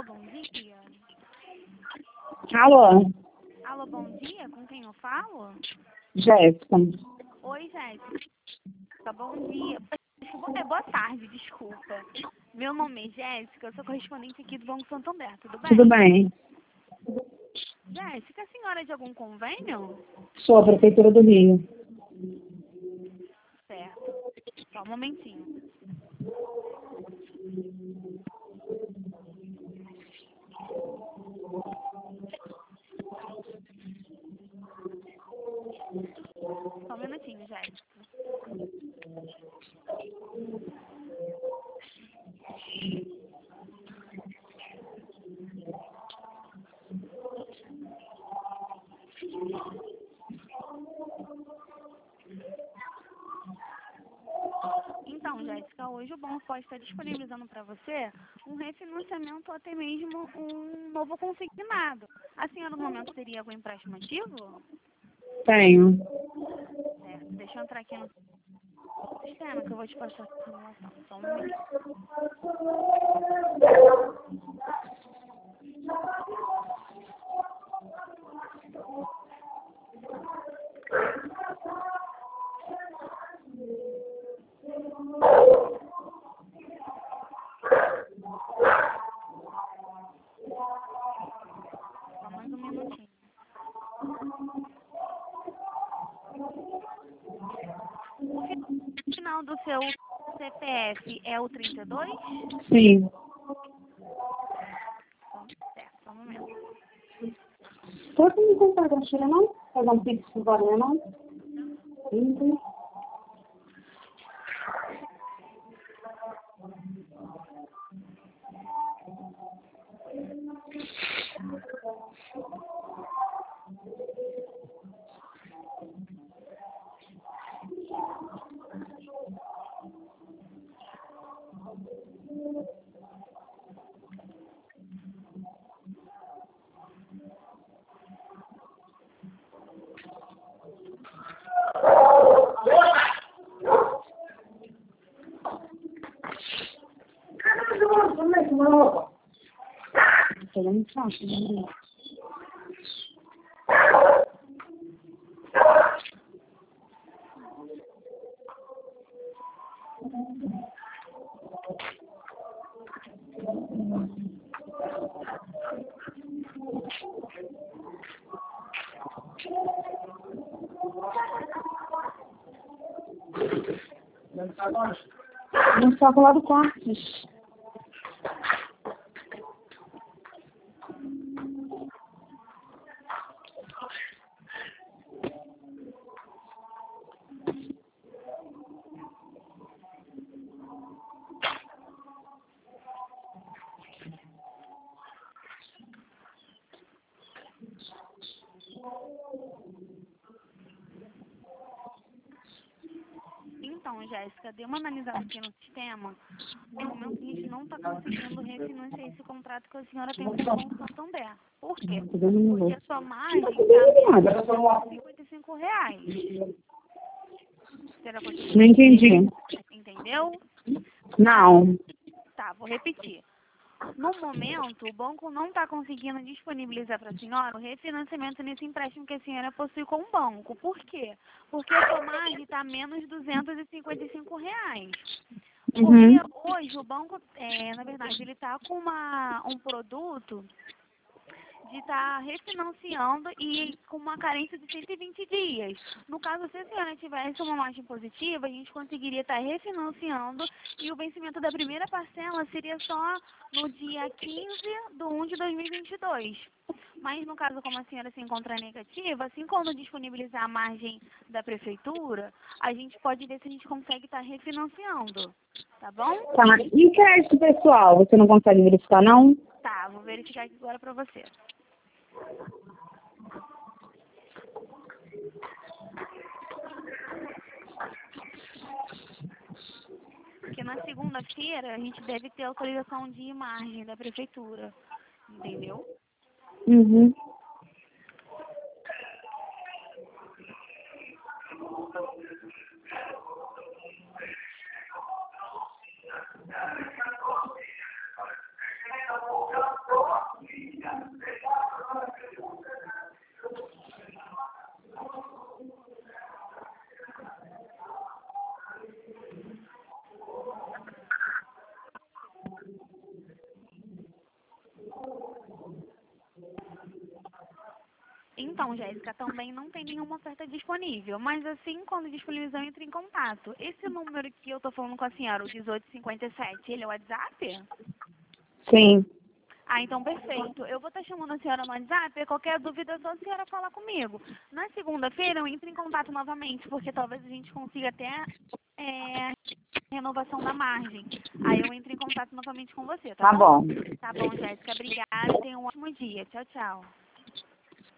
Alô, bom dia. Alô, Alô, bom dia. Com quem eu falo? Jéssica. Oi, Jéssica. Bom dia. Boa tarde, desculpa. Meu nome é Jéssica, eu sou correspondente aqui do Banco Santander, tudo bem? Tudo bem? Jéssica, a senhora é de algum convênio? Sou a Prefeitura do Rio. Certo. Só um momentinho. Só um minutinho, Jéssica. Então, Jéssica, hoje o banco pode estar disponibilizando para você um refinanciamento ou até mesmo um novo consignado. A senhora, no momento, teria algum empréstimo ativo? Tenho. Certo. Deixa eu entrar aqui no sistema que eu vou te passar a simulação. Só um minuto. Só mais um minutinho. O final do seu CPF é o 32? Sim. Certo, só um momento. Pode me contar com a Sheila, não? Fazer um pix agora, não? Sim. Não está do lado do quarto. Então, Jéssica, dei uma analisada aqui no sistema. No momento a gente não está conseguindo refinanciar esse contrato que a senhora tem com o Banco Santander. Por quê? Porque a sua margem está menos de R$ 55. Será que Não entendi. entendeu? Não. Tá, vou repetir. No momento, o banco não está conseguindo disponibilizar para a senhora o refinanciamento nesse empréstimo que a senhora possui com o banco. Por quê? Porque a sua margem está menos de R$ 255. Uhum. Porque hoje o banco, na verdade, ele está com um produto de estar refinanciando e com uma carência de 120 dias. No caso, se a senhora tivesse uma margem positiva, a gente conseguiria estar refinanciando e o vencimento da primeira parcela seria só no dia 15/1 de 2022. Mas, no caso, como a senhora se encontra negativa, assim quando disponibilizar a margem da prefeitura, a gente pode ver se a gente consegue estar refinanciando. Tá bom? Tá. E o crédito pessoal? Você não consegue verificar, não? Tá, vou verificar aqui agora para você. Porque na segunda-feira a gente deve ter autorização de margem da prefeitura, entendeu? Uhum. Então, Jéssica, também não tem nenhuma oferta disponível, mas assim, quando disponibilizar, eu entro em contato. Esse número que eu tô falando com a senhora, o 1857, ele é o WhatsApp? Sim. Ah, então perfeito. Eu vou estar chamando a senhora no WhatsApp, qualquer dúvida é só a senhora falar comigo. Na segunda-feira eu entro em contato novamente, porque talvez a gente consiga até renovação da margem. Aí eu entro em contato novamente com você, tá Tá bom? bom. Tá bom, Jéssica. Obrigada. Tenha um ótimo dia. Tchau, tchau.